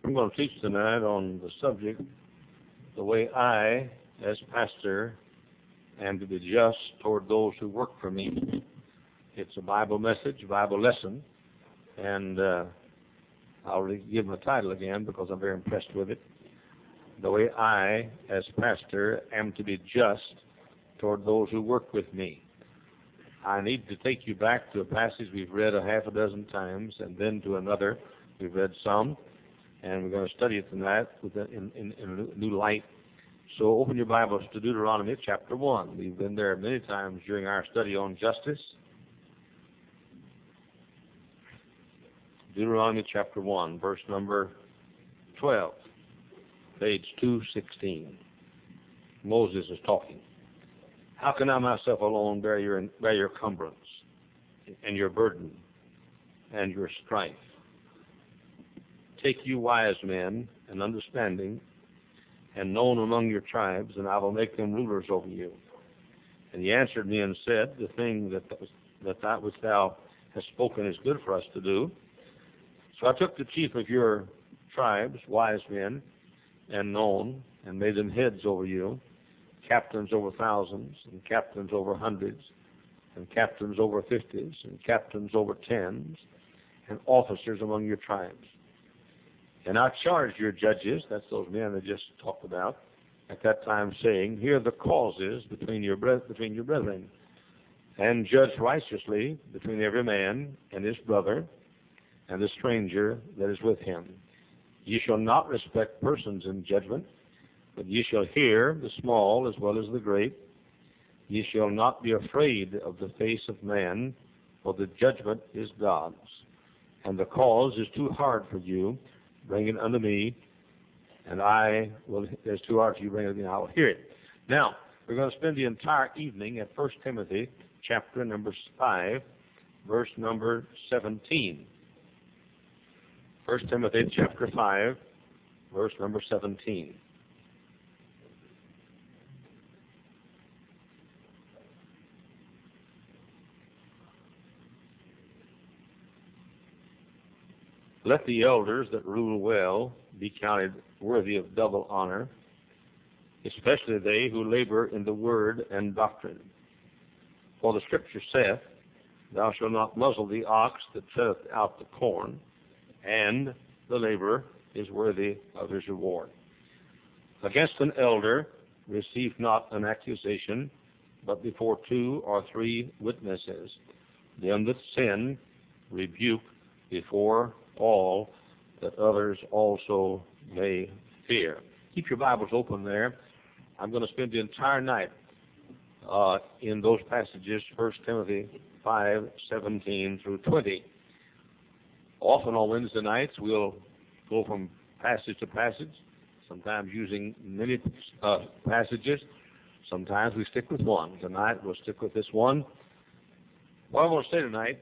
I'm going to teach tonight on the subject, the way I, as pastor, am to be just toward those who work for me. It's a Bible message, a Bible lesson, and I'll give my title again because I'm very impressed with it. The way I, as pastor, am to be just toward those who work with me. I need to take you back to a passage we've read a half a dozen times, and then to another. We've read some, and we're going to study it tonight in a new light. So open your Bibles to Deuteronomy chapter 1. We've been there many times during our study on justice. Deuteronomy chapter 1, verse number 12, page 216. Moses is talking. How can I myself alone bear your cumbrance and your burden and your strife? Take you wise men and understanding and known among your tribes, and I will make them rulers over you. And he answered me and said, the thing that which thou hast spoken is good for us to do. So I took the chief of your tribes, wise men, and known, and made them heads over you, captains over thousands, and captains over hundreds, and captains over fifties, and captains over tens, and officers among your tribes. And I charged your judges, that's those men I just talked about, at that time, saying, hear the causes between your brethren, and judge righteously between every man and his brother, and the stranger that is with him. Ye shall not respect persons in judgment, but ye shall hear the small as well as the great. Ye shall not be afraid of the face of man, for the judgment is God's. And the cause is too hard for you, bring it unto me, and it's too hard for you, bring it unto me, and I will hear it. Now, we're going to spend the entire evening at 1 Timothy chapter number 5, verse number 17. 1 Timothy chapter 5, verse number 17. Let the elders that rule well be counted worthy of double honor, especially they who labor in the word and doctrine. For the Scripture saith, thou shalt not muzzle the ox that treadeth out the corn, and the laborer is worthy of his reward. Against an elder receive not an accusation, but before 2 or 3 witnesses. Them that sin rebuke before all, that others also may fear. Keep your Bibles open there. I'm going to spend the entire night in those passages, 1 Timothy 5, 17 through 20. Often on Wednesday nights, we'll go from passage to passage, sometimes using many passages. Sometimes we stick with one. Tonight, we'll stick with this one. What I want to say tonight,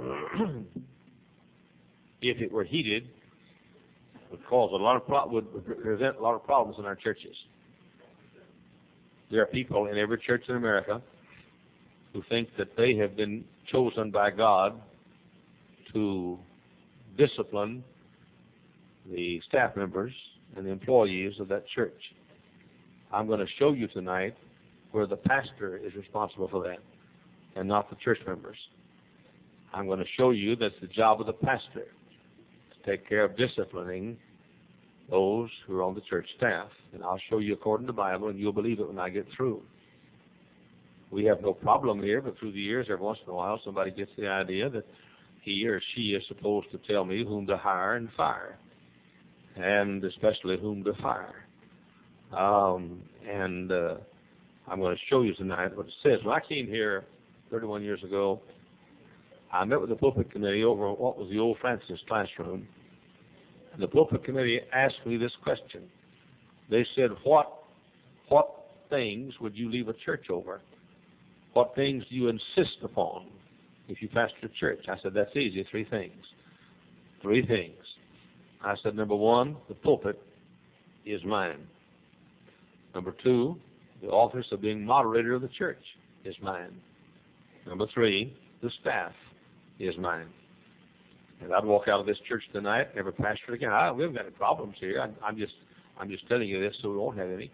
if it were heated, would present a lot of problems in our churches. There are people in every church in America who think that they have been chosen by God to discipline the staff members and the employees of that church. I'm going to show you tonight where the pastor is responsible for that and not the church members. I'm going to show you that's the job of the pastor to take care of disciplining those who are on the church staff. And I'll show you according to the Bible, and you'll believe it when I get through. We have no problem here, but through the years, every once in a while, somebody gets the idea that he or she is supposed to tell me whom to hire and fire, and especially whom to fire. I'm going to show you tonight what it says. When I came here 31 years ago, I met with the pulpit committee over what was the old Francis classroom, and the pulpit committee asked me this question. They said, what things would you leave a church over? What things do you insist upon if you pastor a church? I said, that's easy, 3 things. 3 things. I said, number 1, the pulpit is mine. Number 2, the office of being moderator of the church is mine. Number 3, the staff is mine. And I'd walk out of this church tonight, never pastor again. We haven't got any problems here. I'm just telling you this so we won't have any.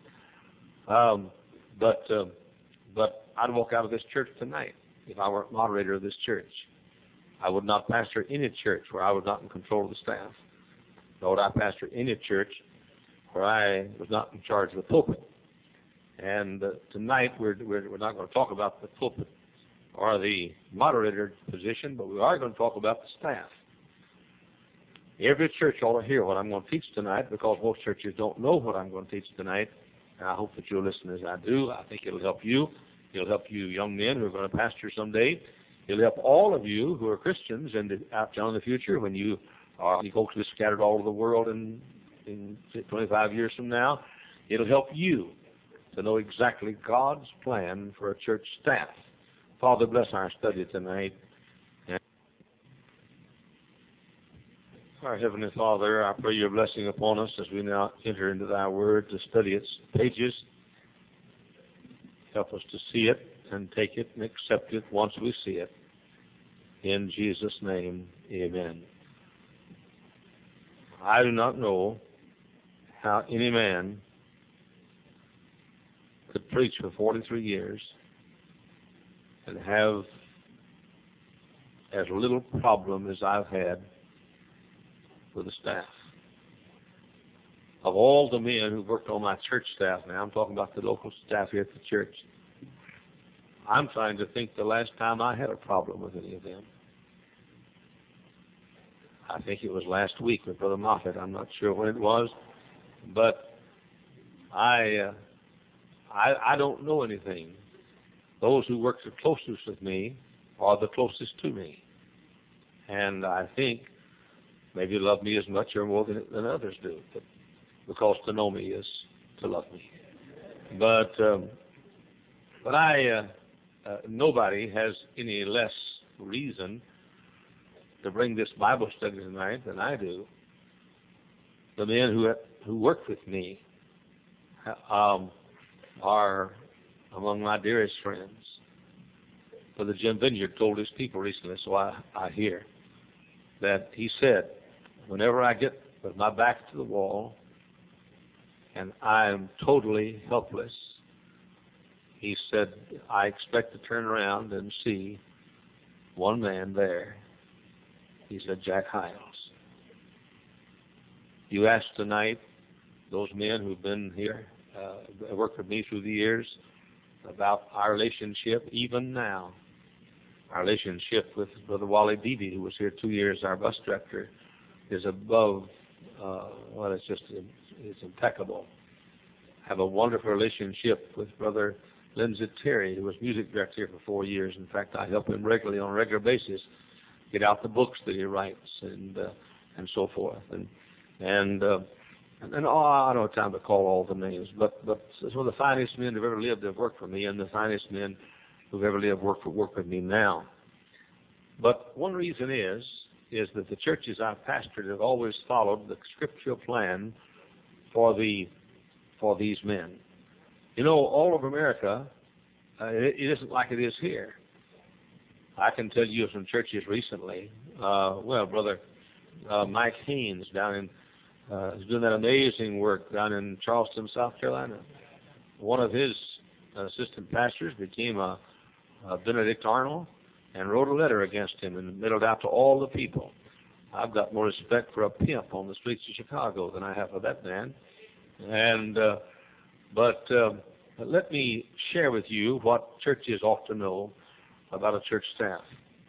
But I'd walk out of this church tonight if I were moderator of this church. I would not pastor any church where I was not in control of the staff. Nor would I pastor any church where I was not in charge of the pulpit. And tonight we're not going to talk about the pulpit or the moderator position, but we are going to talk about the staff. Every church ought to hear what I'm going to teach tonight, because most churches don't know what I'm going to teach tonight. And I hope that you'll listen as I do. I think it'll help you. It'll help you young men who are going to pastor someday. It'll help all of you who are Christians and out in the future when you folks are scattered all over the world in 25 years from now. It'll help you to know exactly God's plan for a church staff. Father, bless our study tonight. Our Heavenly Father, I pray your blessing upon us as we now enter into thy word to study its pages. Help us to see it and take it and accept it once we see it. In Jesus' name, amen. I do not know how any man could preach for 43 years and have as little problem as I've had with the staff. Of all the men who worked on my church staff, now I'm talking about the local staff here at the church, I'm trying to think the last time I had a problem with any of them. I think it was last week with Brother Moffitt. I'm not sure when it was, but I don't know anything. Those who work the closest with me are the closest to me. And I think maybe love me as much or more than others do, but because to know me is to love me. But nobody has any less reason to bring this Bible study tonight than I do. The men who work with me are among my dearest friends. Brother Jim Vineyard told his people recently, so I hear, that he said, whenever I get with my back to the wall and I'm totally helpless, he said, I expect to turn around and see one man there. He said, Jack Hyles. You asked tonight those men who've been here, worked with me through the years, about our relationship even now. Our relationship with Brother Wally Beebe, who was here 2 years, our bus director, is above, it's impeccable. I have a wonderful relationship with Brother Lindsay Terry, who was music director here for 4 years. In fact, I help him regularly on a regular basis get out the books that he writes and so forth. And I don't have time to call all the names, but some of the finest men who've ever lived have worked for me, and the finest men who've ever lived work with me now. But one reason is that the churches I've pastored have always followed the scriptural plan for these men. You know, all over America, it isn't like it is here. I can tell you of some churches recently. Brother Mike Haynes down in is doing that amazing work down in Charleston, South Carolina. One of his assistant pastors became a Benedict Arnold and wrote a letter against him and mailed it out to all the people. I've got more respect for a pimp on the streets of Chicago than I have for that man. But let me share with you what churches ought to know about a church staff.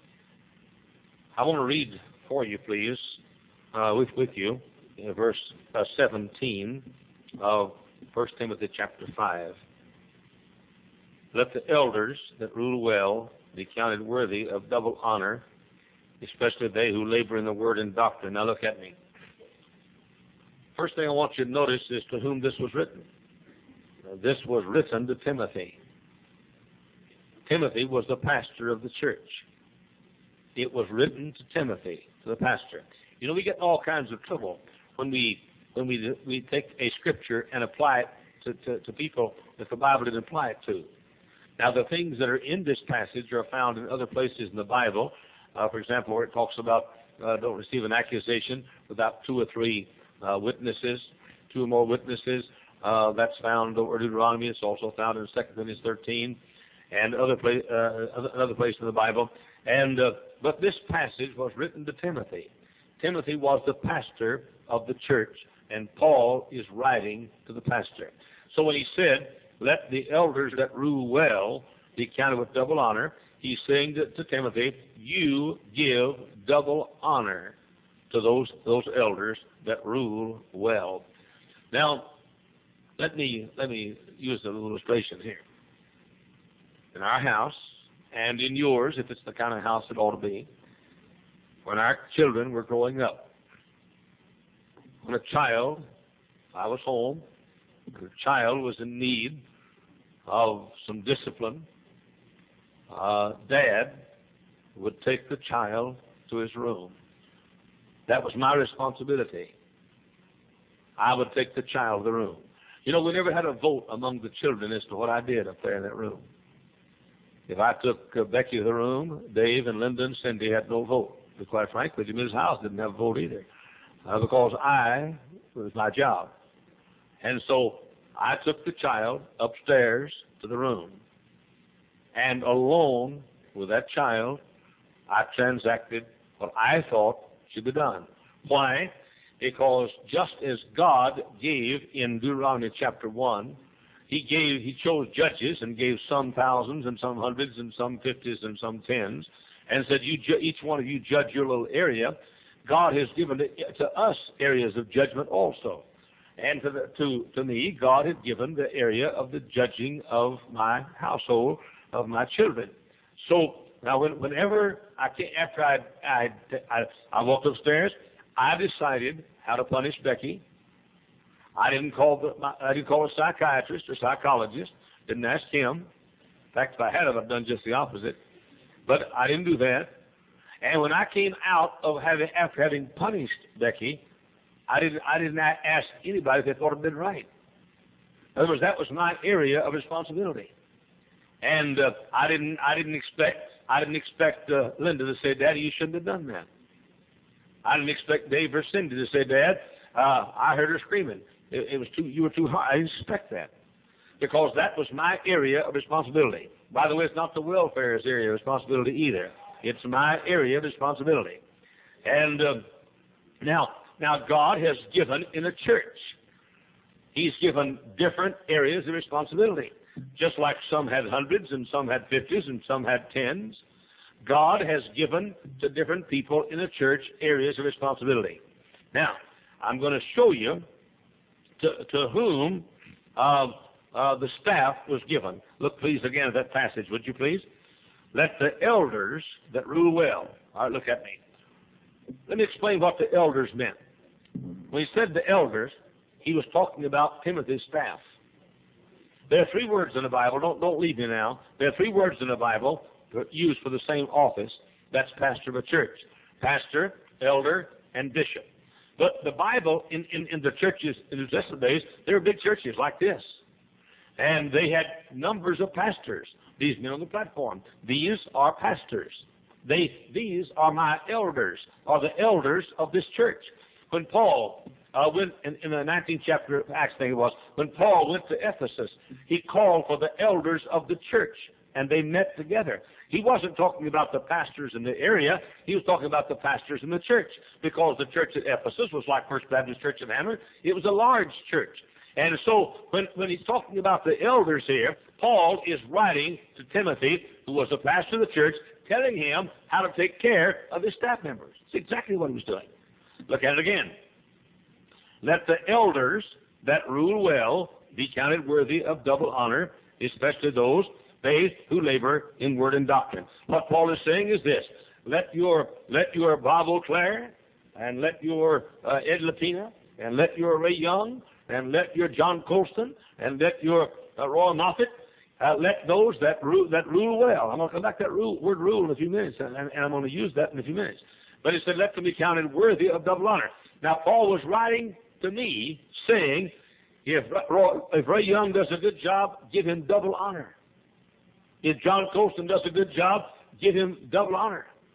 I want to read for you, please, with you, verse 17 of 1 Timothy chapter 5. Let the elders that rule well be counted worthy of double honor, especially they who labor in the word and doctrine. Now look at me. First thing I want you to notice is to whom this was written. This was written to Timothy. Timothy was the pastor of the church. It was written to Timothy, to the pastor. You know, we get in all kinds of trouble when we take a scripture and apply it to people that the Bible didn't apply it to. Now, the things that are in this passage are found in other places in the Bible. For example, where it talks about don't receive an accusation without two or three witnesses, two or more witnesses. That's found over Deuteronomy. It's also found in 2 Corinthians 13 and other place in the Bible. And but this passage was written to Timothy. Timothy was the pastor of the church, and Paul is writing to the pastor. So when he said, let the elders that rule well be counted with double honor, he's saying to Timothy, you give double honor to those elders that rule well. Now, let me use a little illustration here. In our house, and in yours, if it's the kind of house it ought to be, when our children were growing up, when I was home, the child was in need of some discipline, Dad would take the child to his room. That was my responsibility. I would take the child to the room. You know, we never had a vote among the children as to what I did up there in that room. If I took Becky to the room, Dave and Linda and Cindy had no vote. But quite frankly, Jim's house didn't have a vote either, because it was my job. And so I took the child upstairs to the room. And alone with that child, I transacted what I thought should be done. Why? Because just as God gave in Deuteronomy chapter 1, He chose judges and gave some thousands and some hundreds and some 50s and some 10s, and said, each one of you judge your little area. God has given to us areas of judgment also. And to me, God had given the area of the judging of my household, of my children. So now, whenever after I walked upstairs, I decided how to punish Becky. I didn't call a psychiatrist or psychologist. Didn't ask him. In fact, if I had, I'd done just the opposite. But I didn't do that. And when I came out after having punished Becky, I didn't ask anybody if they thought it had been right. In other words, that was my area of responsibility. And I didn't expect Linda to say, Daddy, you shouldn't have done that. I didn't expect Dave or Cindy to say, Dad, I heard her screaming. You were too hard. I didn't expect that, because that was my area of responsibility. By the way, it's not the welfare's area of responsibility either. It's my area of responsibility. And now God has given in a church. He's given different areas of responsibility. Just like some had hundreds and some had 50s and some had 10s, God has given to different people in a church areas of responsibility. Now, I'm going to show you to whom the staff was given. Look, please, again at that passage, would you please? Let the elders that rule well. All right, look at me. Let me explain what the elders meant. When he said the elders, he was talking about Timothy's staff. There are three words in the Bible. Don't leave me now. There are three words in the Bible used for the same office. That's pastor of a church. Pastor, elder, and bishop. But the Bible in the churches in the New Testament days, there were big churches like this. And they had numbers of pastors. These men on the platform. These are pastors. These are my elders, are the elders of this church. When Paul went in the 19th chapter of Acts, I think it was, when Paul went to Ephesus, he called for the elders of the church, and they met together. He wasn't talking about the pastors in the area. He was talking about the pastors in the church, because the church at Ephesus was like First Baptist Church in Hammer. It was a large church. And so when he's talking about the elders here, Paul is writing to Timothy, who was a pastor of the church, telling him how to take care of his staff members. That's exactly what he was doing. Look at it again. Let the elders that rule well be counted worthy of double honor, especially those who labor in word and doctrine. What Paul is saying is this: let your Bob O'Clair, and let your Ed Lapina, and let your Ray Young, and let your John Colston, and let your Roy Moffitt, let those that rule well. I'm going to come back to that word rule in a few minutes, and I'm going to use that in a few minutes. But he said, let them be counted worthy of double honor. Now, Paul was writing to me saying, if Ray Young does a good job, give him double honor. If John Colston does a good job, give him double honor.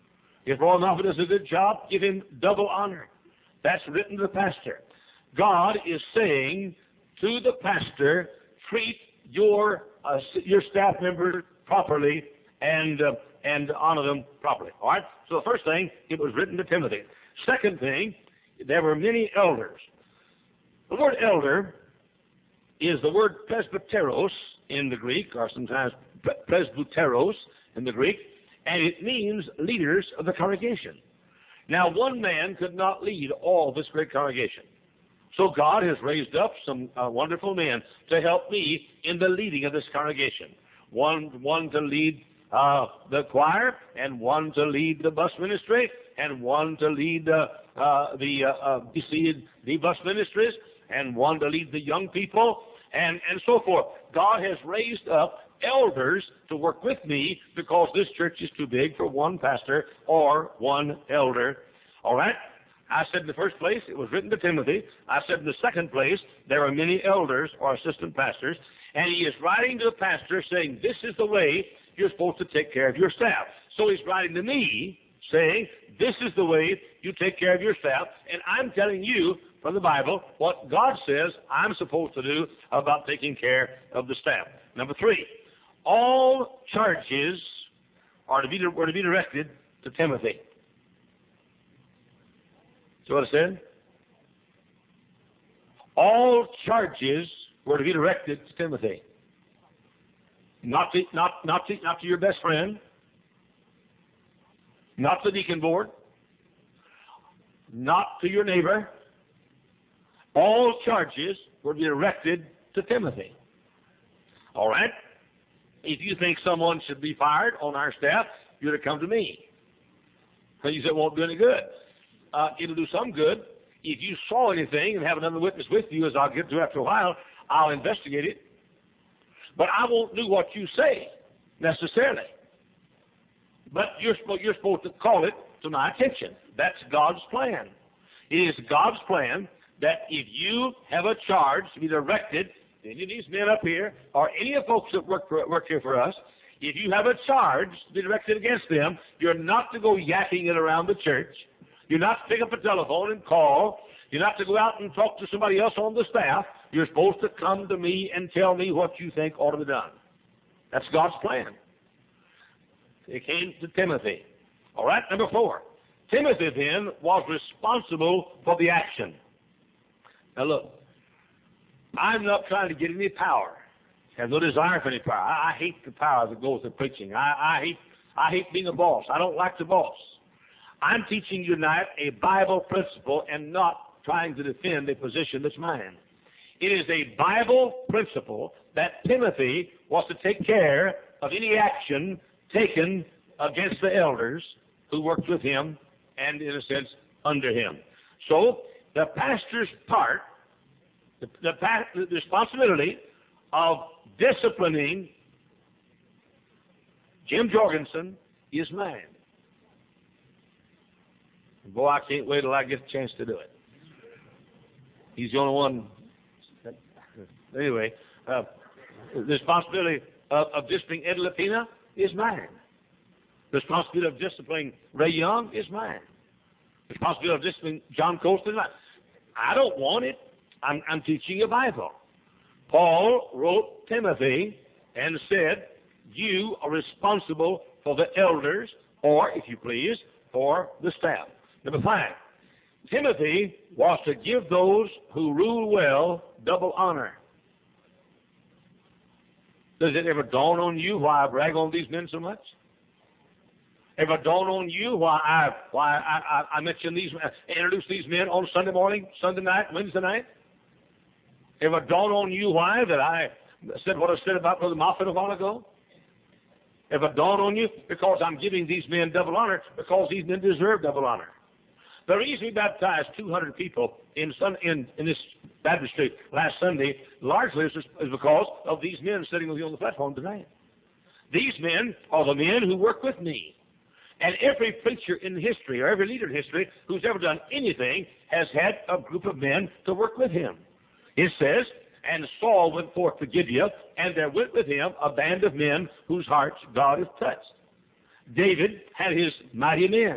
If Brother Moffat does a good job, give him double honor. That's written to the pastor. God is saying to the pastor, treat your staff members properly and honor them properly. All right? So the first thing, it was written to Timothy. Second thing, there were many elders. The word elder is the word presbyteros in the Greek, or sometimes presbyteros in the Greek, and it means leaders of the congregation. Now, one man could not lead all this great congregation. So God has raised up some wonderful men to help me in the leading of this congregation. One to lead the choir, and one to lead the bus ministry, and one to lead the bus ministries, and one to lead the young people, and so forth. God has raised up elders to work with me because this church is too big for one pastor or one elder. All right? I said in the first place, it was written to Timothy. I said in the second place, there are many elders or assistant pastors, and he is writing to the pastor saying, this is the way you're supposed to take care of your staff. So he's writing to me saying, this is the way you take care of your staff, and I'm telling you from the Bible what God says I'm supposed to do about taking care of the staff. Number 3, all charges were to be directed to Timothy. See what I said? All charges were to be directed to Timothy. Not to your best friend, not to the deacon board, not to your neighbor. All charges were to be directed to Timothy. All right? If you think someone should be fired on our staff, you're to come to me. Because you said it won't do any good. It'll do some good. If you saw anything and have another witness with you, as I'll get to after a while, I'll investigate it. But I won't do what you say, necessarily. But you're supposed to call it to my attention. That's God's plan. It is God's plan that if you have a charge to be directed, any of these men up here, or any of the folks that work here for us, if you have a charge to be directed against them, you're not to go yakking it around the church. You're not to pick up a telephone and call. You're not to go out and talk to somebody else on the staff. You're supposed to come to me and tell me what you think ought to be done. That's God's plan. It came to Timothy. All right, number 4. Timothy then was responsible for the action. Now look, I'm not trying to get any power. I have no desire for any power. I hate the power that goes with preaching. I hate being a boss. I don't like the boss. I'm teaching you tonight a Bible principle and not trying to defend a position that's mine. It is a Bible principle that Timothy was to take care of any action taken against the elders who worked with him and, in a sense, under him. So the pastor's part, the responsibility of disciplining Jim Jorgensen is mine. Boy, I can't wait till I get a chance to do it. He's the only one. Anyway, the responsibility of disciplining Ed Lapina is mine. The responsibility of disciplining Ray Young is mine. The responsibility of disciplining John Colston is mine. I don't want it. I'm teaching a Bible. Paul wrote Timothy and said, you are responsible for the elders, or, if you please, for the staff. Number 5, Timothy was to give those who rule well double honor. Does it ever dawn on you why I brag on these men so much? Ever dawn on you why I mention these, introduce these men on Sunday morning, Sunday night, Wednesday night? Ever dawn on you why that I said what I said about Brother Moffat a while ago? Ever dawn on you? Because I'm giving these men double honor, because these men deserve double honor. The reason we baptized 200 people in this baptistry last Sunday largely is because of these men sitting with you on the platform tonight. These men are the men who work with me. And every preacher in history, or every leader in history who's ever done anything, has had a group of men to work with him. It says, and Saul went forth to Gibeah, and there went with him a band of men whose hearts God has touched. David had his mighty men.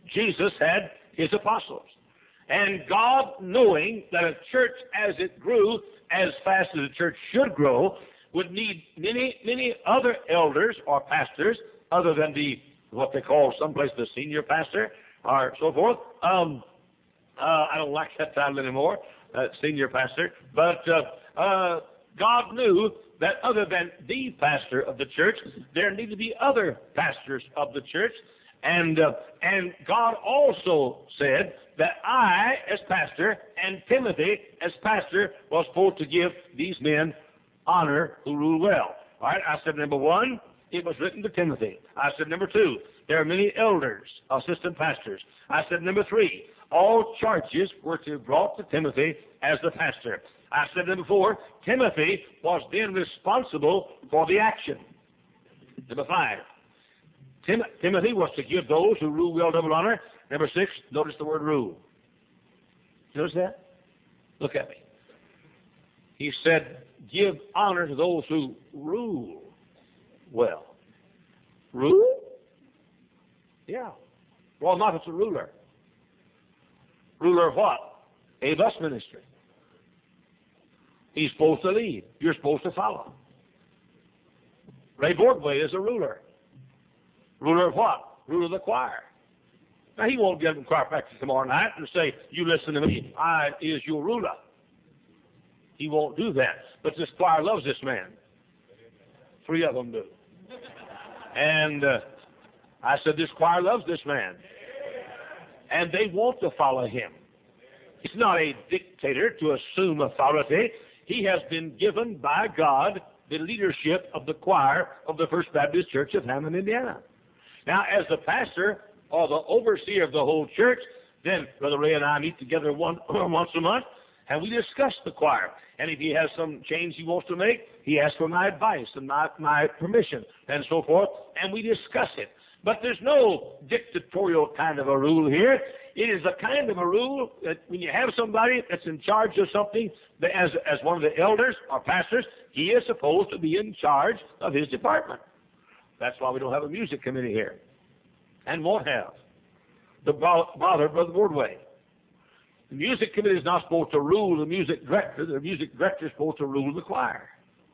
Jesus had his apostles. And God, knowing that a church as it grew as fast as a church should grow, would need many other elders or pastors other than what they call someplace the senior pastor or so forth. I don't like that title anymore, senior pastor. But God knew that other than the pastor of the church, there needed to be other pastors of the church. And God also said that I, as pastor, and Timothy, as pastor, was supposed to give these men honor who rule well. All right, I said, number one, it was written to Timothy. I said, number two, there are many elders, assistant pastors. I said, number three, all charges were to be brought to Timothy as the pastor. I said, number four, Timothy was then responsible for the action. Number five, Timothy was to give those who rule well double honor. Number six, notice the word rule. Notice that? Look at me. He said, give honor to those who rule well. Rule? Yeah. Well, not as a ruler. Ruler of what? A bus ministry. He's supposed to lead. You're supposed to follow. Ray Bordway is a ruler. Ruler of what? Ruler of the choir. Now, he won't get them choir practice tomorrow night and say, you listen to me, I is your ruler. He won't do that. But this choir loves this man. 3 of them do. And I said, this choir loves this man. And they want to follow him. He's not a dictator to assume authority. He has been given by God the leadership of the choir of the First Baptist Church of Hammond, Indiana. Now, as the pastor or the overseer of the whole church, then Brother Ray and I meet together once a month, and we discuss the choir. And if he has some change he wants to make, he asks for my advice and my permission and so forth, and we discuss it. But there's no dictatorial kind of a rule here. It is a kind of a rule that when you have somebody that's in charge of something, as one of the elders or pastors, he is supposed to be in charge of his department. That's why we don't have a music committee here, and won't have, to bother Brother Bordway. The music committee is not supposed to rule the music director. The music director is supposed to rule the choir.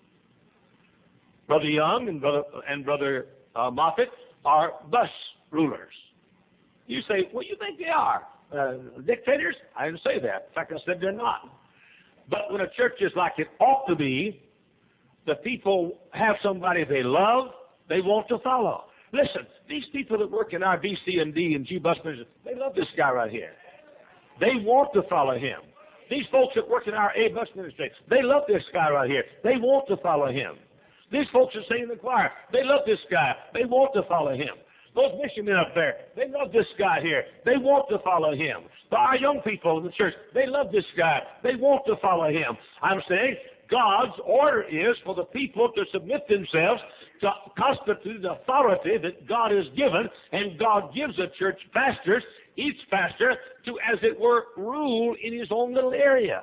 Brother Young and Brother Moffitt are bus rulers. You say, well, you think they are dictators? I didn't say that. In fact, I said they're not. But when a church is like it ought to be, the people have somebody they love, they want to follow. Listen, these people that work in our B, C, and D and G bus ministries, they love this guy right here. They want to follow him. These folks that work in our A bus ministry, they love this guy right here. They want to follow him. These folks that sing in the choir, they love this guy. They want to follow him. Those missionen up there, they love this guy here. They want to follow him. Our young people in the church, they love this guy. They want to follow him. I'm saying God's order is for the people to submit themselves to constitute the authority that God has given, and God gives the church pastors, each pastor, to, as it were, rule in his own little area.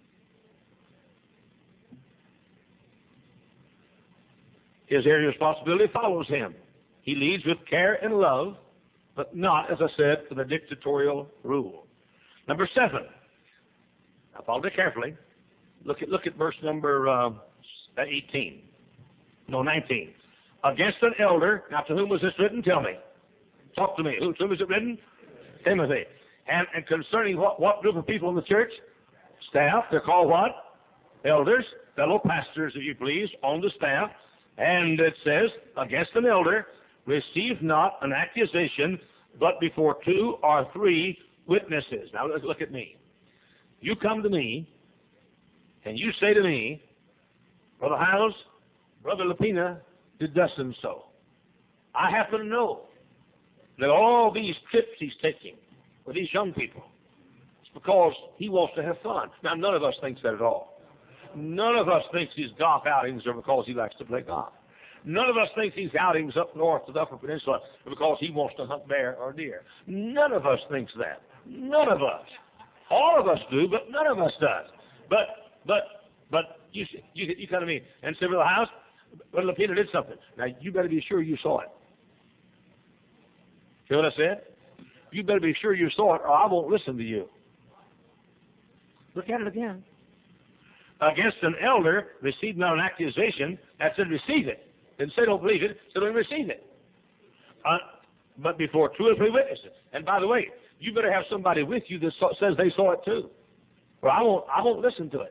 His area of responsibility follows him. He leads with care and love, but not, as I said, with a dictatorial rule. Number 7. Now follow it carefully. Look at verse number 18. No, 19. Against an elder. Now to whom was this written? Tell me. Talk to me. To whom was it written? Timothy. And concerning what group of people in the church? Staff. They're called what? Elders. Fellow pastors, if you please, on the staff. And it says, against an elder, receive not an accusation, but before 2 or 3 witnesses. Now let's look at me. You come to me, and you say to me, Brother Hiles, Brother Lapina did thus and so. I happen to know that all these trips he's taking with these young people, it's because he wants to have fun. Now, none of us thinks that at all. None of us thinks his golf outings are because he likes to play golf. None of us thinks these outings up north to the Upper Peninsula are because he wants to hunt bear or deer. None of us thinks that. None of us. All of us do, but none of us does. But you come to me and say, Brother House, Brother Lapina did something. Now, you better be sure you saw it. See what I said? you better be sure you saw it or I won't listen to you. Look at it again. Against an elder, receive not an accusation. That said, receive it. Didn't say don't believe it, so don't receive it. But before 2 or 3 witnesses. And by the way, you better have somebody with you that says they saw it too. Or I won't listen to it.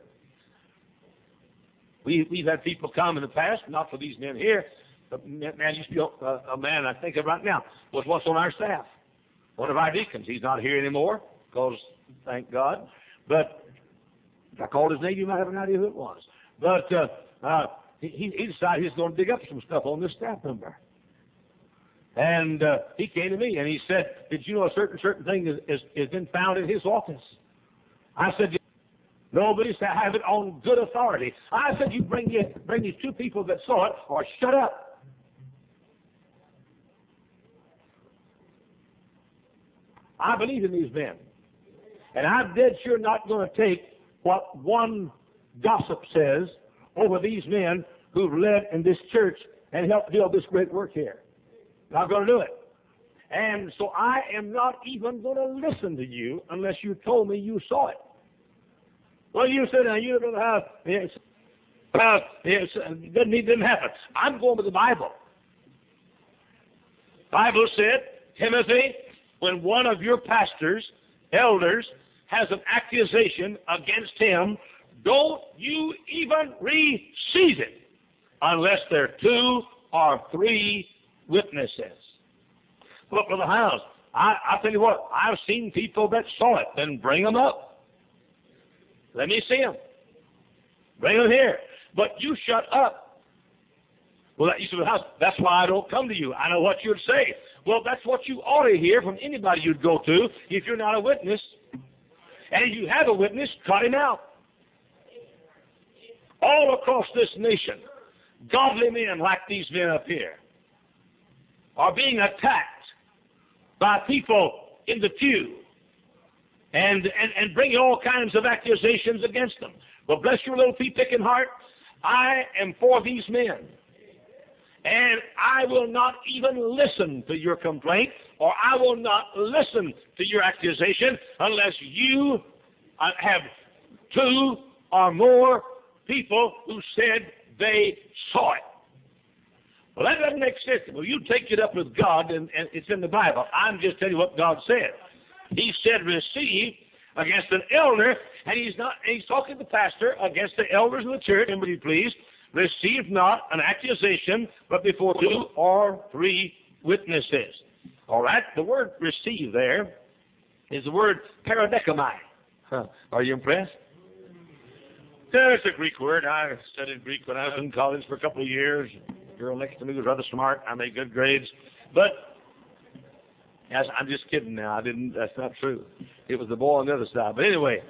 We've had people come in the past, not for these men here, but man used to be a man I think of right now, was once on our staff. One of our deacons. He's not here anymore, because thank God. But if I called his name, you might have an idea who it was. But he decided he was going to dig up some stuff on this staff member. And he came to me and he said, did you know a certain thing has been found in his office? I said, nobody said have it on good authority. I said, you bring these 2 people that saw it or shut up. I believe in these men. And I'm dead sure not going to take what one gossip says over these men who've led in this church and helped build this great work here. Not going to do it. And so I am not even going to listen to you unless you told me you saw it. Well, you said you don't have, it didn't happen. I'm going with the Bible. Bible said, Timothy, when one of your pastors, elders, has an accusation against him, don't you even receive it unless there are 2 or 3 witnesses. Look, Brother Howes, I'll tell you what, I've seen people that saw it. Then bring them up. Let me see them. Bring them here. But you shut up. Well, you said, Howes, that's why I don't come to you. I know what you'd say. Well, that's what you ought to hear from anybody you'd go to if you're not a witness. And if you have a witness, cut him out. All across this nation, godly men like these men up here are being attacked by people in the pew and bringing all kinds of accusations against them. Well, bless your little pea-picking heart, I am for these men. And I will not even listen to your complaint, or I will not listen to your accusation unless you have 2 or more people who said they saw it. Well, that doesn't make sense. Well, you take it up with God, and it's in the Bible. I'm just telling you what God said. He said, receive against an elder, and he's talking to the pastor against the elders of the church, and would you please, receive not an accusation, but before 2 or 3 witnesses. All right? The word receive there is the word paradekomai. Are you impressed? It's a Greek word. I studied Greek when I was in college for a couple of years. The girl next to me was rather smart. I made good grades. But I'm just kidding now. That's not true. It was the boy on the other side. But anyway,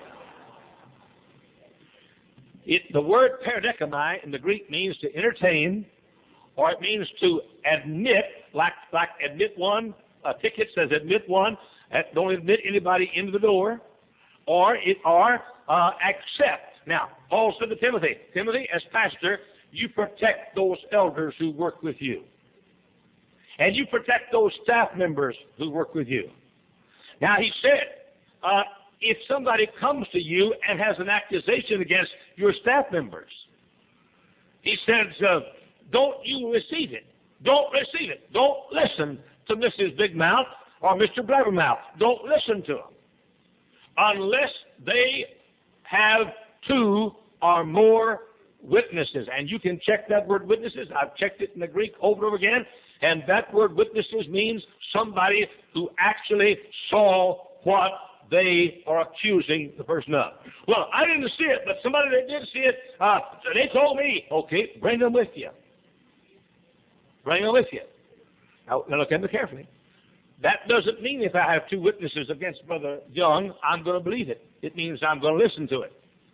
the word paradekomai in the Greek means to entertain, or it means to admit, like admit one. A ticket says admit one. Don't admit anybody into the door, or accept. Now, Paul said to Timothy, as pastor, you protect those elders who work with you. And you protect those staff members who work with you. Now, he said, if somebody comes to you and has an accusation against your staff members, he says, don't you receive it. Don't receive it. Don't listen to Mrs. Big Mouth or Mr. Blabbermouth. Don't listen to them unless they have 2 or more witnesses. And you can check that word witnesses. I've checked it in the Greek over and over again. And that word witnesses means somebody who actually saw what they are accusing the person of. Well, I didn't see it, but somebody that did see it, they told me. Okay, bring them with you. Bring them with you. Now look at me carefully. That doesn't mean if I have 2 witnesses against Brother Young, I'm going to believe it. It means I'm going to listen to it.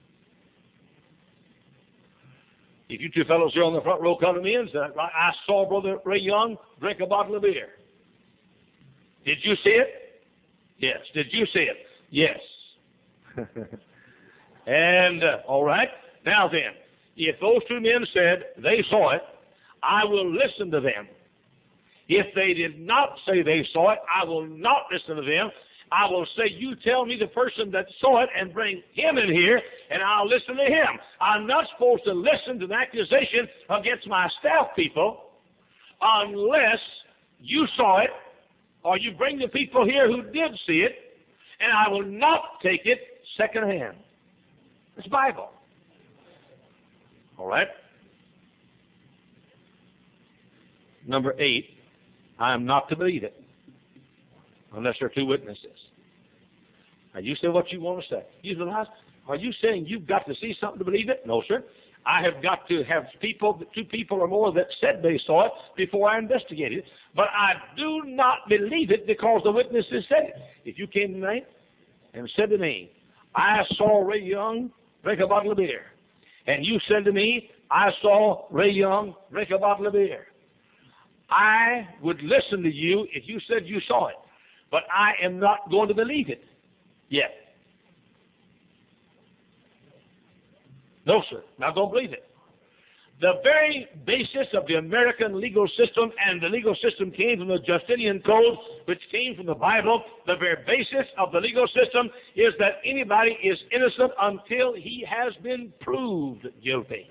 If you 2 fellows here on the front row come to me and say, I saw Brother Ray Young drink a bottle of beer. Did you see it? Yes. Did you see it? Yes. And, all right. Now then, if those 2 men said they saw it, I will listen to them. If they did not say they saw it, I will not listen to them. I will say, you tell me the person that saw it and bring him in here, and I'll listen to him. I'm not supposed to listen to an accusation against my staff people unless you saw it or you bring the people here who did see it, and I will not take it secondhand. It's Bible. All right? Number 8, I am not to believe it unless there are 2 witnesses. Now, you say what you want to say. You realize, are you saying you've got to see something to believe it? No, sir. I have got to have 2 people or more that said they saw it before I investigate it. But I do not believe it because the witnesses said it. If you came tonight and said to me, I saw Ray Young drink a bottle of beer, and you said to me, I saw Ray Young drink a bottle of beer, I would listen to you if you said you saw it. But I am not going to believe it yet. No, sir. Not going to believe it. The very basis of the American legal system, and the legal system came from the Justinian Code, which came from the Bible. The very basis of the legal system is that anybody is innocent until he has been proved guilty.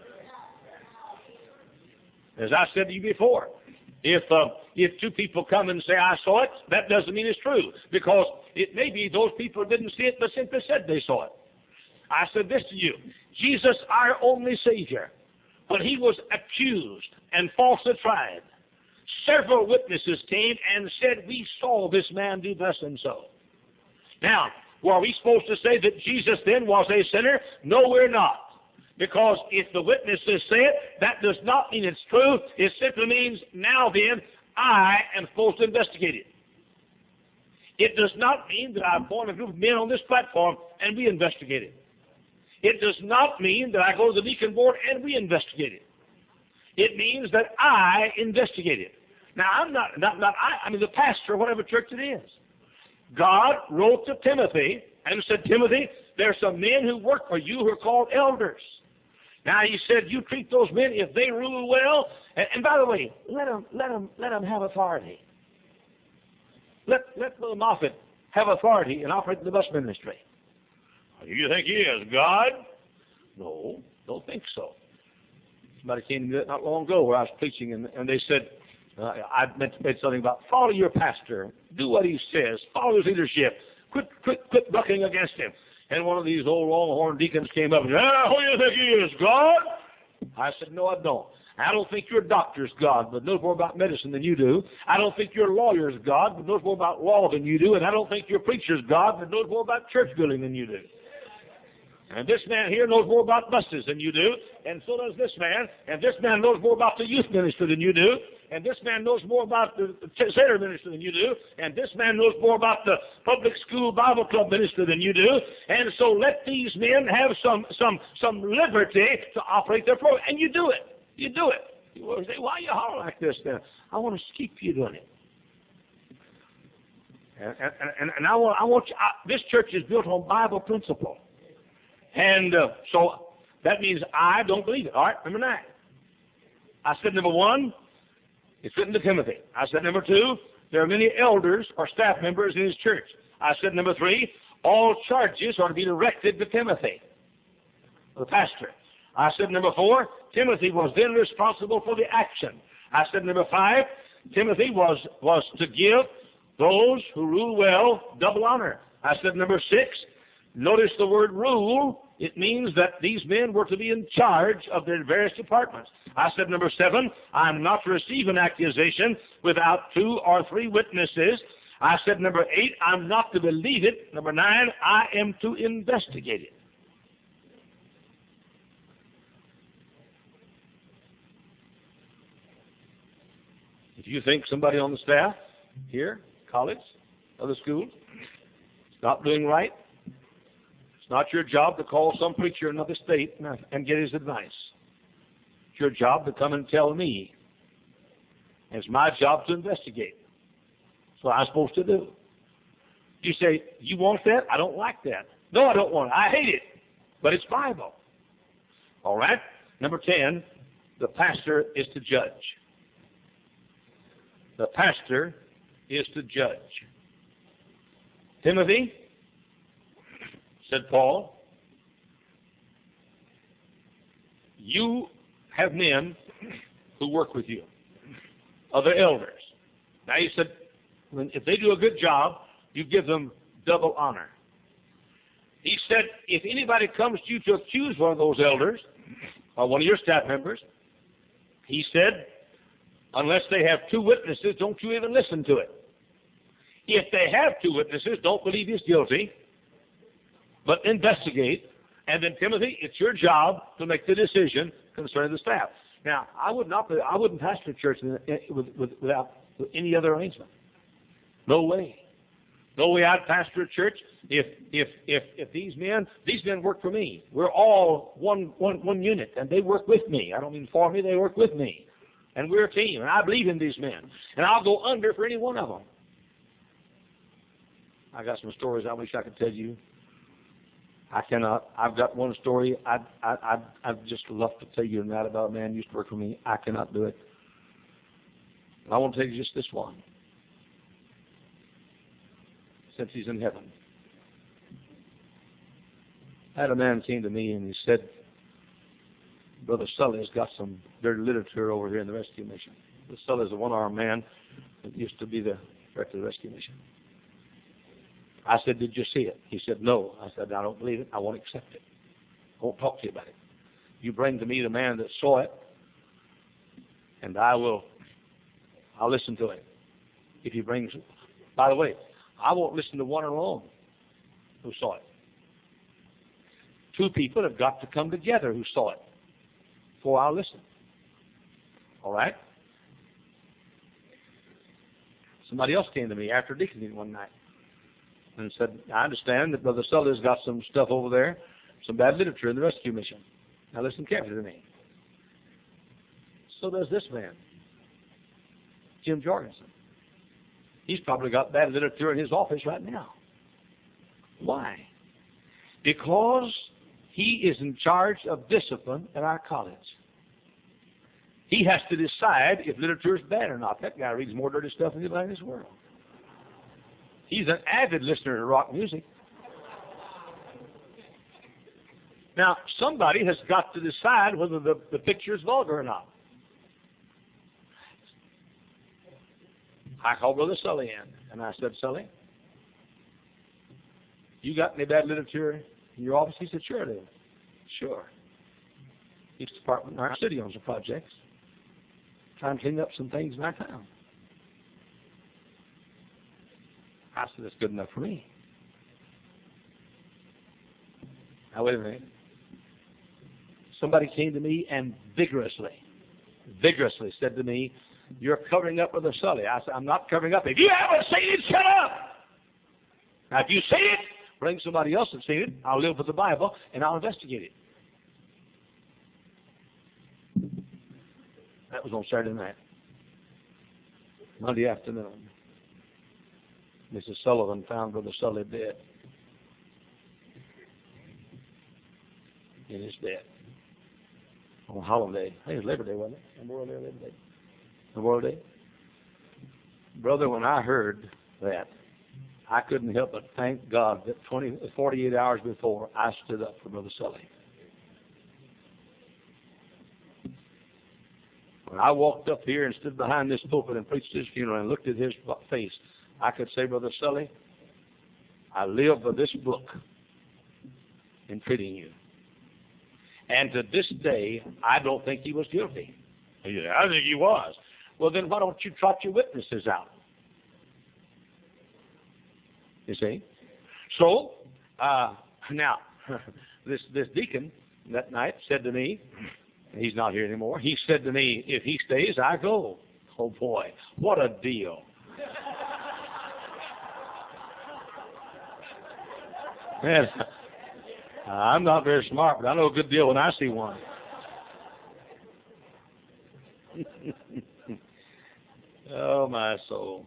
As I said to you before, if 2 people come and say, I saw it, that doesn't mean it's true, because it may be those people didn't see it but simply said they saw it. I said this to you, Jesus, our only Savior, when he was accused and falsely tried, several witnesses came and said, we saw this man do thus and so. Now, were we supposed to say that Jesus then was a sinner? No, we're not. Because if the witnesses say it, that does not mean it's true. It simply means, now then, I am supposed to investigate it. It does not mean that I appoint a group of men on this platform and we investigate it. It does not mean that I go to the deacon board and we investigate it. It means that I investigate it. Now, I mean the pastor, whatever church it is. God wrote to Timothy and said, Timothy, there's some men who work for you who are called elders. Now, he said, you treat those men if they rule well. And by the way, let them have authority. Let Brother Moffitt have authority and operate in the bus ministry. You think he is God? No, don't think so. Somebody came to me not long ago where I was preaching, and they said, I meant to say something about follow your pastor, do what he says, follow his leadership, quit bucking against him. And one of these old longhorn deacons came up and said, who do you think he is, God? I said, no, I don't. I don't think your doctor's God, but knows more about medicine than you do. I don't think your lawyer's God, but knows more about law than you do. And I don't think your preacher's God, but knows more about church building than you do. And this man here knows more about buses than you do, and so does this man. And this man knows more about the youth ministry than you do. And this man knows more about the sailor ministry than you do. And this man knows more about the public school Bible club ministry than you do. And so let these men have some liberty to operate their program. And you do it. You do it. You say, why you holler like this then? I want to keep you doing it. And I want you, this church is built on Bible principle. And so that means I don't believe it. All right, number 9. I said number 1, it's written to Timothy. I said number 2, there are many elders or staff members in his church. I said number 3, all charges are to be directed to Timothy, the pastor. I said number 4, Timothy was then responsible for the action. I said number 5, Timothy was to give those who rule well double honor. I said number 6, notice the word rule. It means that these men were to be in charge of their various departments. I said number 7, I'm not to receive an accusation without 2 or 3 witnesses. I said number 8, I'm not to believe it. Number 9, I am to investigate it. If you think somebody on the staff here, college, other schools, is not doing right, it's not your job to call some preacher in another state and get his advice. It's your job to come and tell me. It's my job to investigate. That's what I'm supposed to do. You say, you want that? I don't like that. No, I don't want it. I hate it. But it's Bible. All right? Number 10, the pastor is to judge. The pastor is to judge. Timothy, said Paul, you have men who work with you, other elders. Now he said, if they do a good job, you give them double honor. He said, if anybody comes to you to accuse one of those elders or one of your staff members, he said, unless they have two witnesses, don't you even listen to it. If they have two witnesses, don't believe he's guilty, but investigate. And then, Timothy, it's your job to make the decision concerning the staff. Now, I wouldn't pastor a church without any other arrangement. No way. No way I'd pastor a church if these men work for me. We're all one unit, and they work with me. I don't mean for me, they work with me. And we're a team, and I believe in these men. And I'll go under for any one of them. I got some stories I wish I could tell you. I cannot. I've got one story I'd just love to tell you that about a man who used to work for me. I cannot do it. I want to tell you just this one. Since he's in heaven. I had a man came to me and he said, Brother Sully's got some dirty literature over here in the rescue mission. Brother Sully's a one-armed man that used to be the director of the rescue mission. I said, did you see it? He said, no. I said, I don't believe it. I won't accept it. I won't talk to you about it. You bring to me the man that saw it, and I'll listen to it. If he brings it. By the way, I won't listen to one alone who saw it. Two people have got to come together who saw it before I'll listen. All right? Somebody else came to me after deacon meeting one night and said, I understand that Brother Sully's got some stuff over there, some bad literature in the rescue mission. Now listen carefully to me. So does this man, Jim Jorgensen. He's probably got bad literature in his office right now. Why? Because he is in charge of discipline at our college. He has to decide if literature is bad or not. That guy reads more dirty stuff than anybody in this world. He's an avid listener to rock music. Now, somebody has got to decide whether the picture is vulgar or not. I called Brother Sully in, and I said, Sully, you got any bad literature in your office? He said, sure I do. Sure. Each department in our city owns a project, trying to clean up some things in our town. I said, that's good enough for me. Now, wait a minute. Somebody came to me and vigorously said to me, you're covering up Brother Sully. I said, I'm not covering up. If you haven't seen it, shut up. Now, if you see it, bring somebody else that's seen it. I'll live with the Bible, and I'll investigate it. That was on Saturday night. Monday afternoon, Mrs. Sullivan found Brother Sully dead in his bed on holiday. I think it was Labor Day, wasn't it? Memorial Day, Labor Day. Memorial Day. Brother, when I heard that, I couldn't help but thank God that 48 hours before, I stood up for Brother Sully. When I walked up here and stood behind this pulpit and preached his funeral and looked at his face, I could say, Brother Sully, I live by this book in treating you. And to this day, I don't think he was guilty. Yeah, I think he was. Well, then why don't you trot your witnesses out? You see? So, now, this deacon that night said to me, he's not here anymore, he said to me, if he stays, I go. Oh, boy, what a deal. Man, I'm not very smart, but I know a good deal when I see one. Oh, my soul.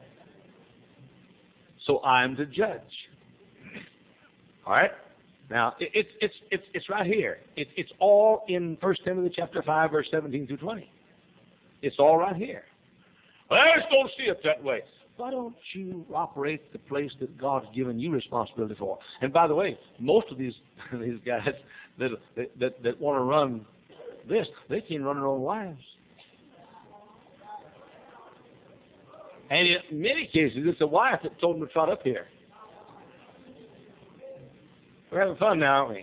So I'm the judge. All right? Now, it's right here. It's all in 1 Timothy chapter 5, verse 17 through 20. It's all right here. Well, I just don't see it that way. Why don't you operate the place that God's given you responsibility for? And by the way, most of these guys that want to run this, they can't run their own lives. And in many cases, it's the wife that told them to trot up here. We're having fun now, aren't we?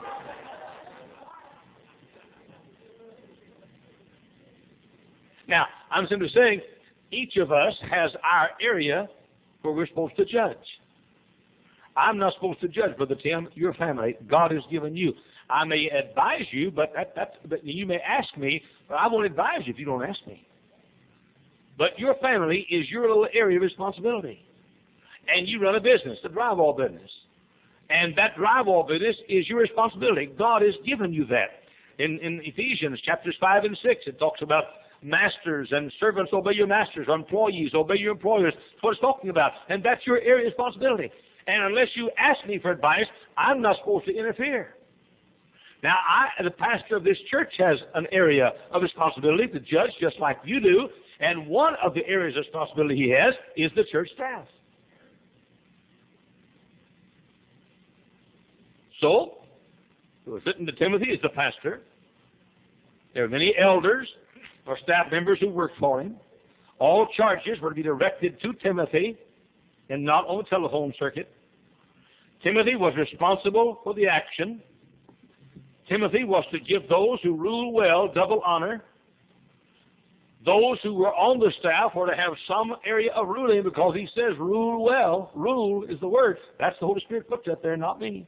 Now, I'm simply saying, each of us has our area where we're supposed to judge. I'm not supposed to judge, Brother Tim, your family. God has given you. I may advise you, but you may ask me, but I won't advise you if you don't ask me. But your family is your little area of responsibility. And you run a business, a drywall business. And that drywall business is your responsibility. God has given you that. In Ephesians chapters 5 and 6, it talks about masters and servants, obey your masters, or employees, obey your employers. That's what it's talking about. And that's your area of responsibility. And unless you ask me for advice, I'm not supposed to interfere. Now, the pastor of this church, has an area of responsibility to judge just like you do. And one of the areas of responsibility he has is the church staff. So, it was written to Timothy as the pastor. There are many elders or staff members who work for him. All charges were to be directed to Timothy and not on the telephone circuit. Timothy was responsible for the action. Timothy was to give those who rule well double honor. Those who were on the staff were to have some area of ruling, because he says rule well. Rule is the word. That's the Holy Spirit puts up there, not me.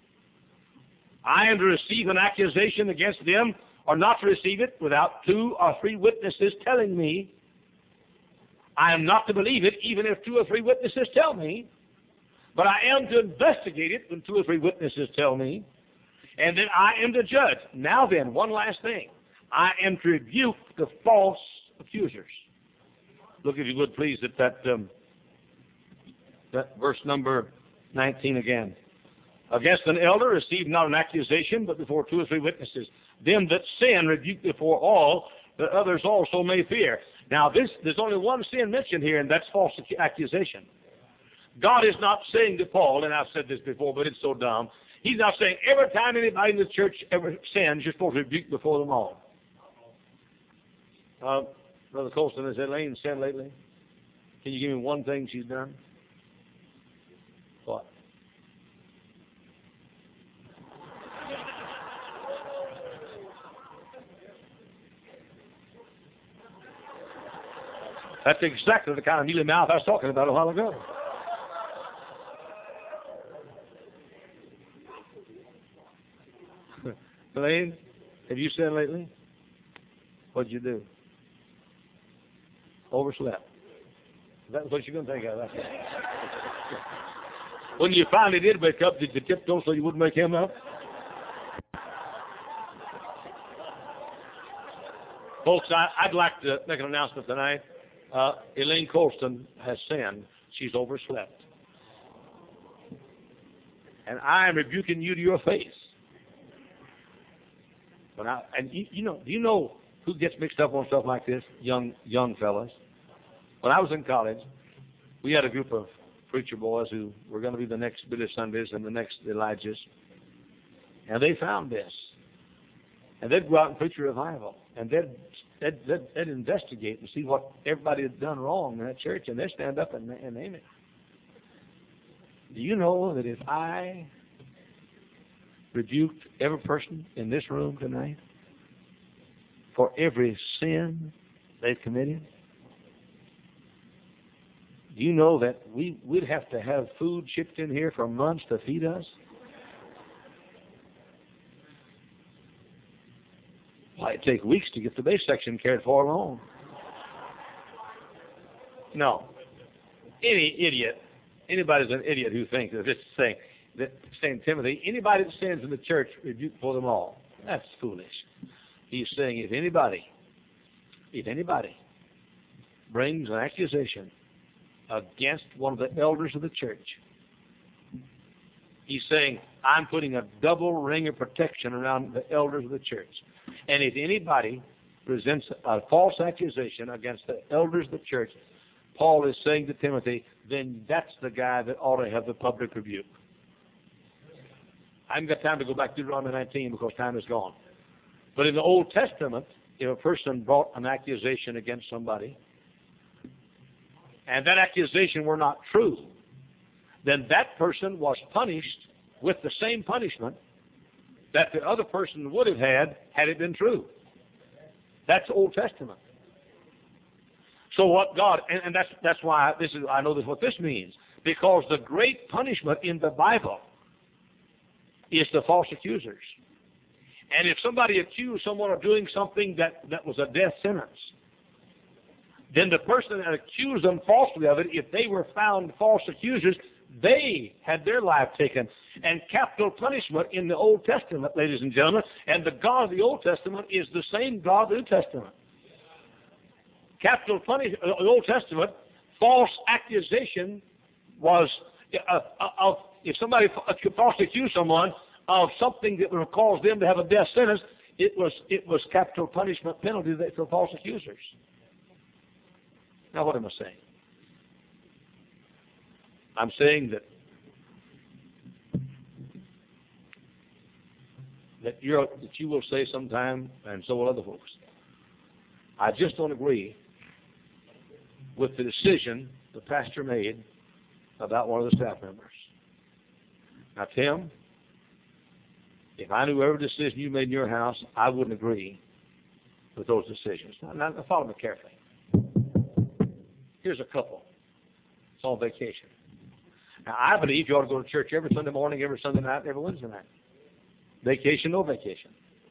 I am to receive an accusation against them, or not to receive it, without 2 or 3 witnesses telling me. I am not to believe it, even if 2 or 3 witnesses tell me. But I am to investigate it when 2 or 3 witnesses tell me. And then I am to judge. Now then, one last thing. I am to rebuke the false accusers. Look, if you would, please, at that verse number 19 again. Against an elder receive not an accusation, but before 2 or 3 witnesses. Them that sin rebuke before all, that others also may fear. Now, there's only one sin mentioned here, and that's false accusation. God is not saying to Paul, and I've said this before, but it's so dumb. He's not saying every time anybody in the church ever sins, you're supposed to rebuke before them all. Brother Colston, has Elaine sinned lately? Can you give me one thing she's done? What? That's exactly the kind of mealy mouth I was talking about a while ago. Elaine, have you sinned lately? What'd you do? Overslept. That's what you're going to think of. That's it. When you finally did wake up, did you tiptoe so you wouldn't wake him up? Folks, I'd like to make an announcement tonight. Elaine Colston has sinned. She's overslept. And I am rebuking you to your face. Do you know who gets mixed up on stuff like this? Young fellas. When I was in college, we had a group of preacher boys who were going to be the next Billy Sundays and the next Elijahs. And they found this. And they'd go out and preach a revival. And they'd investigate and see what everybody had done wrong in that church, and they'd stand up and name it. Do you know that if I rebuked every person in this room tonight for every sin they've committed, do you know that we'd have to have food shipped in here for months to feed us? Well, it'd take weeks to get the base section cared for alone. No. Anybody's an idiot who thinks that this thing, that St. Timothy, anybody that sins in the church, rebuke for them all. That's foolish. He's saying if anybody brings an accusation against one of the elders of the church, he's saying, I'm putting a double ring of protection around the elders of the church. And if anybody presents a false accusation against the elders of the church, Paul is saying to Timothy, then that's the guy that ought to have the public rebuke. I haven't got time to go back to Deuteronomy 19 because time is gone. But in the Old Testament, if a person brought an accusation against somebody, and that accusation were not true, then that person was punished with the same punishment that the other person would have had it been true. That's Old Testament. So what God, and that's why I know what this means, because the great punishment in the Bible is the false accusers. And if somebody accused someone of doing something that was a death sentence, then the person that accused them falsely of it, if they were found false accusers, they had their life taken. And capital punishment in the Old Testament, ladies and gentlemen, and the God of the Old Testament is the same God of the New Testament. Capital punishment, the Old Testament, false accusation was, if somebody falsely accused someone of something that would cause them to have a death sentence, it was capital punishment penalty for false accusers. Now what am I saying? I'm saying that you will say sometime, and so will other folks, I just don't agree with the decision the pastor made about one of the staff members. Now, Tim, if I knew every decision you made in your house, I wouldn't agree with those decisions. Now follow me carefully. Here's a couple. It's on vacation. Now, I believe you ought to go to church every Sunday morning, every Sunday night, every Wednesday night. Vacation, no vacation.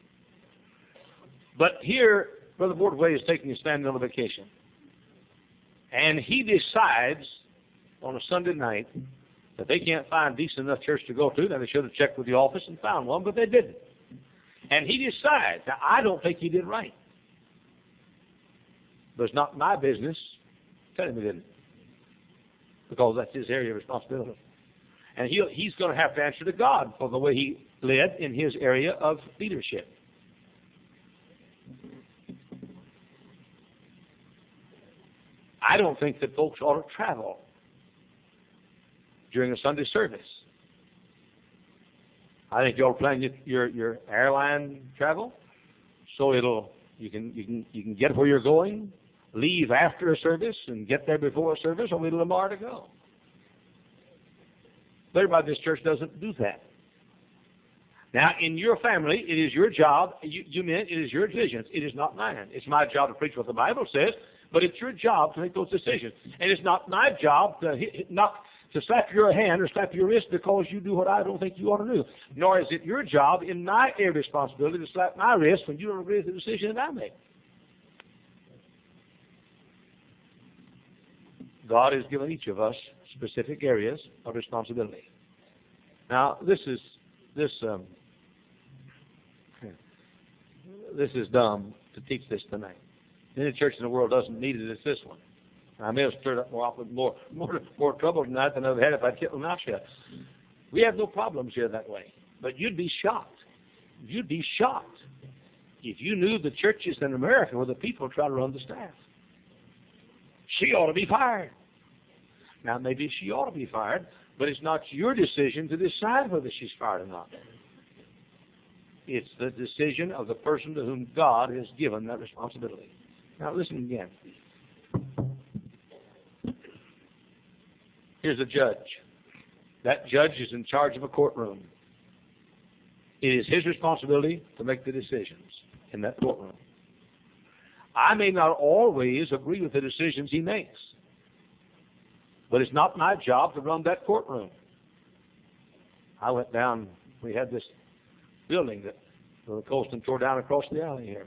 But here, Brother Bordway is taking a stand on a vacation. And he decides on a Sunday night that they can't find a decent enough church to go to. Now, they should have checked with the office and found one, but they didn't. And he decides. Now, I don't think he did right. But it's not my business. Tell him he didn't. Because that's his area of responsibility. And he's going to have to answer to God for the way he led in his area of leadership. I don't think that folks ought to travel during a Sunday service. I think you ought to plan your airline travel so you can get where you're going, leave after a service, and get there before a service, or wait a little more to go. But everybody in this church doesn't do that. Now, in your family, it is your job. You men, it is your decisions. It is not mine. It's my job to preach what the Bible says, but it's your job to make those decisions. And it's not my job to slap your hand or slap your wrist because you do what I don't think you ought to do. Nor is it your job in my area of responsibility to slap my wrist when you don't agree with the decision that I make. God has given each of us specific areas of responsibility. Now, this is dumb to teach this tonight. Any church in the world doesn't need it as this one. I may have stirred up more trouble tonight than I've had if I'd kept my mouth shut. We have no problems here that way. But you'd be shocked. You'd be shocked if you knew the churches in America where the people try to run the staff. She ought to be fired. Now, maybe she ought to be fired, but it's not your decision to decide whether she's fired or not. It's the decision of the person to whom God has given that responsibility. Now, listen again. Here's a judge. That judge is in charge of a courtroom. It is his responsibility to make the decisions in that courtroom. I may not always agree with the decisions he makes, but it's not my job to run that courtroom. I went down, we had this building that the Colston tore down across the alley here.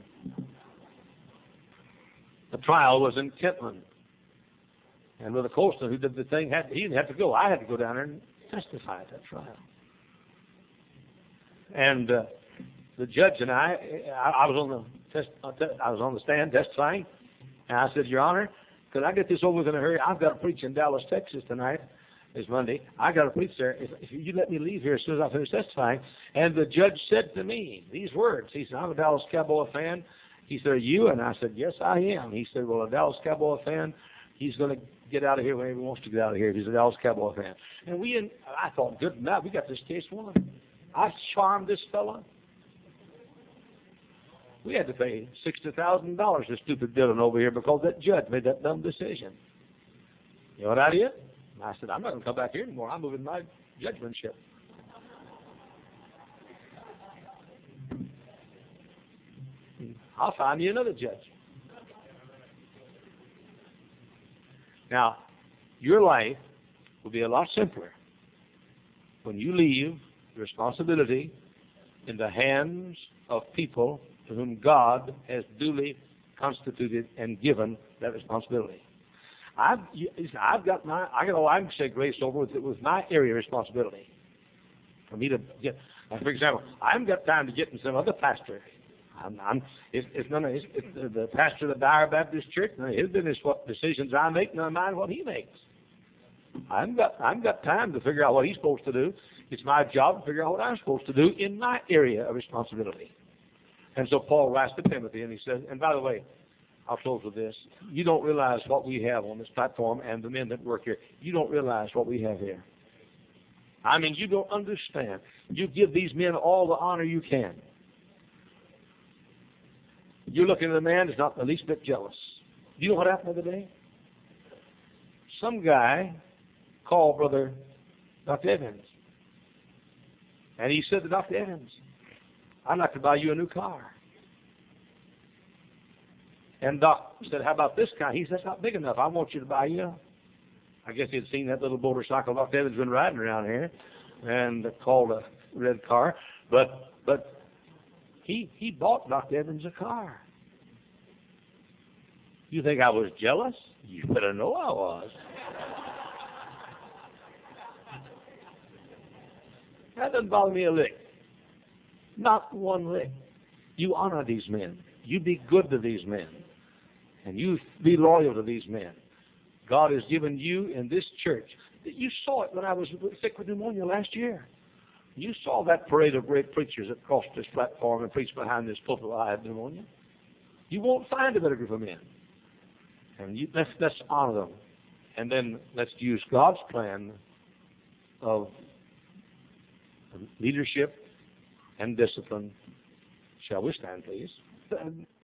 The trial was in Kentland. And Brother Colston, who did the thing, he didn't have to go. I had to go down there and testify at that trial. And the judge and I was on the stand testifying, and I said, Your Honor, could I get this over with in a hurry? I've got to preach in Dallas, Texas tonight. It's Monday. I got to preach there. If you let me leave here as soon as I finish testifying. And the judge said to me these words. He said, I'm a Dallas Cowboy fan, He said, "Are you?" And I said, "Yes, I am." He said, "Well, a Dallas Cowboy fan, he's going to get out of here whenever he wants to get out of here if he's a Dallas Cowboy fan." And I thought, good enough, we got this case won. I charmed this fella. We had to pay $60,000 this stupid building over here because that judge made that dumb decision. You know what I did? I said, "I'm not going to come back here anymore. I'm moving my judgmentship." I'll find you another judge. Now, your life will be a lot simpler when you leave the responsibility in the hands of people to whom God has duly constituted and given that responsibility. I can say grace over with my area of responsibility. For me to get, for example, I haven't got time to get in some other pastor. It's the pastor of the Dyer Baptist Church. His business what decisions I make, none of mine what he makes. I haven't got time to figure out what he's supposed to do. It's my job to figure out what I'm supposed to do in my area of responsibility. And so Paul writes to Timothy, and he says, and by the way, I'll close with this. You don't realize what we have on this platform, and the men that work here, you don't realize what we have here. I mean, you don't understand. You give these men all the honor you can. You're looking at a man that's not the least bit jealous. You know what happened the other day? Some guy called Brother Dr. Evans. And he said to Dr. Evans, "I'd like to buy you a new car." And Doc said, "How about this car?" He said, "That's not big enough. I want you to buy you." I guess he'd seen that little motorcycle Dr. Evans been riding around here and called a red car. But he bought Dr. Evans a car. You think I was jealous? You better know I was. That doesn't bother me a lick. Not one lick. You honor these men. You be good to these men. And you be loyal to these men. God has given you in this church. You saw it when I was sick with pneumonia last year. You saw that parade of great preachers that crossed this platform and preached behind this pulpit while I had pneumonia. You won't find a better group of men. And let's honor them. And then let's use God's plan of leadership and discipline. Shall we stand, please?